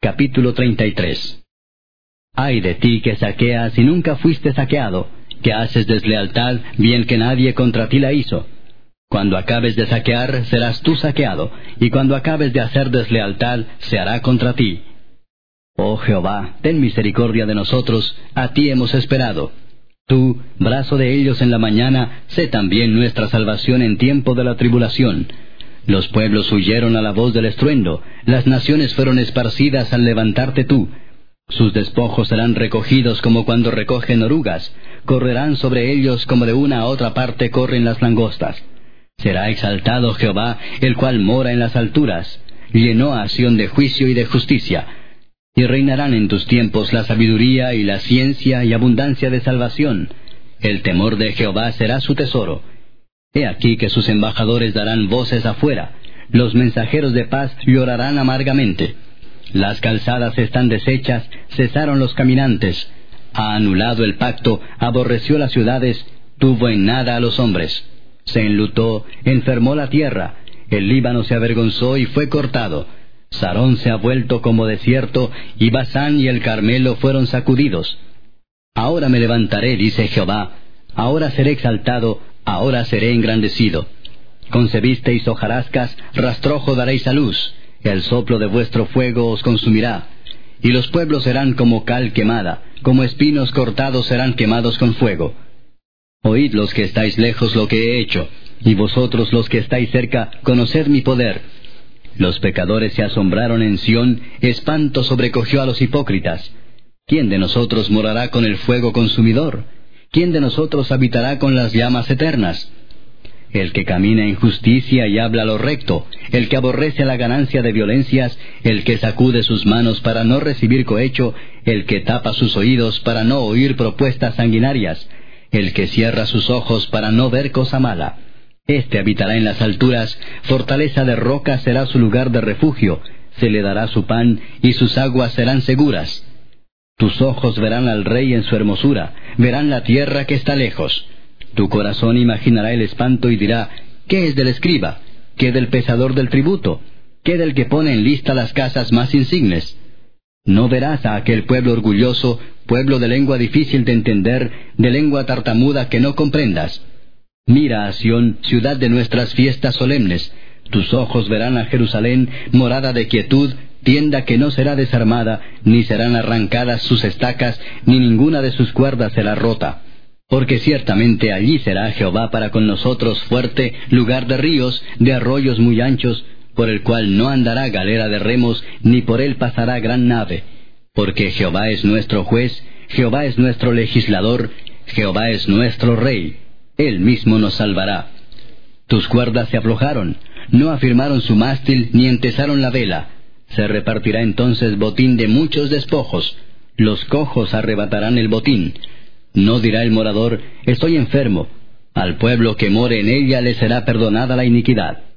Capítulo 33. Ay de ti que saqueas y nunca fuiste saqueado, que haces deslealtad, bien que nadie contra ti la hizo. Cuando acabes de saquear, serás tú saqueado, y cuando acabes de hacer deslealtad, se hará contra ti. Oh Jehová, ten misericordia de nosotros, a ti hemos esperado. Tú, brazo de ellos en la mañana, sé también nuestra salvación en tiempo de la tribulación. Los pueblos huyeron a la voz del estruendo, las naciones fueron esparcidas al levantarte tú. Sus despojos serán recogidos como cuando recogen orugas, correrán sobre ellos como de una a otra parte corren las langostas. Será exaltado Jehová, el cual mora en las alturas, llenó a Sión de juicio y de justicia. Y reinarán en tus tiempos la sabiduría y la ciencia y abundancia de salvación. El temor de Jehová será su tesoro. He aquí que sus embajadores darán voces afuera, los mensajeros de paz llorarán amargamente. Las calzadas están deshechas, cesaron los caminantes. Ha anulado el pacto, aborreció las ciudades, tuvo en nada a los hombres. Se enlutó, enfermó la tierra, el Líbano se avergonzó y fue cortado. Sarón se ha vuelto como desierto, y Basán y el Carmelo fueron sacudidos. Ahora me levantaré, dice Jehová, ahora seré exaltado, ahora seré engrandecido. Concebisteis hojarascas, rastrojo daréis a luz, el soplo de vuestro fuego os consumirá. Y los pueblos serán como cal quemada, como espinos cortados serán quemados con fuego. Oíd los que estáis lejos lo que he hecho, y vosotros los que estáis cerca, conoced mi poder. Los pecadores se asombraron en Sión, espanto sobrecogió a los hipócritas. ¿Quién de nosotros morará con el fuego consumidor? ¿Quién de nosotros habitará con las llamas eternas? El que camina en justicia y habla lo recto, el que aborrece la ganancia de violencias, el que sacude sus manos para no recibir cohecho, el que tapa sus oídos para no oír propuestas sanguinarias, el que cierra sus ojos para no ver cosa mala. Este habitará en las alturas, fortaleza de roca será su lugar de refugio, se le dará su pan y sus aguas serán seguras. Tus ojos verán al rey en su hermosura, verán la tierra que está lejos. Tu corazón imaginará el espanto y dirá, ¿qué es del escriba? ¿Qué del pesador del tributo? ¿Qué del que pone en lista las casas más insignes? No verás a aquel pueblo orgulloso, pueblo de lengua difícil de entender, de lengua tartamuda que no comprendas. Mira a Sión, ciudad de nuestras fiestas solemnes. Tus ojos verán a Jerusalén, morada de quietud, tienda que no será desarmada, ni serán arrancadas sus estacas, ni ninguna de sus cuerdas será rota. Porque ciertamente allí será Jehová para con nosotros fuerte, lugar de ríos, de arroyos muy anchos, por el cual no andará galera de remos, ni por él pasará gran nave. Porque Jehová es nuestro juez, Jehová es nuestro legislador, Jehová es nuestro rey. Él mismo nos salvará. Tus cuerdas se aflojaron, no afirmaron su mástil, ni entesaron la vela. Se repartirá entonces botín de muchos despojos. Los cojos arrebatarán el botín. No dirá el morador, estoy enfermo. Al pueblo que more en ella le será perdonada la iniquidad.